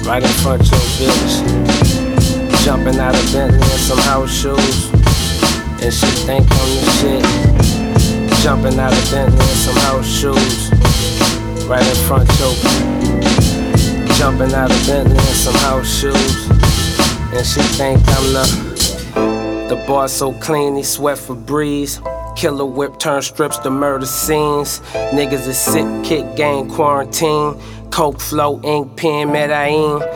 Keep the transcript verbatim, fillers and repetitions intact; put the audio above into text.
right in front your bitch. Jumping out of Bentley in some house shoes, and she think I'm the shit. Jumping out of Bentley in some house shoes, right in front your bitch. Jumping out of Bentley in some house shoes, and she think I'm the The bar so clean, he sweat Febreze. Killer whip turn strips to murder scenes. Niggas is sick, kick game, quarantine. Coke flow, ink pen, Medellin.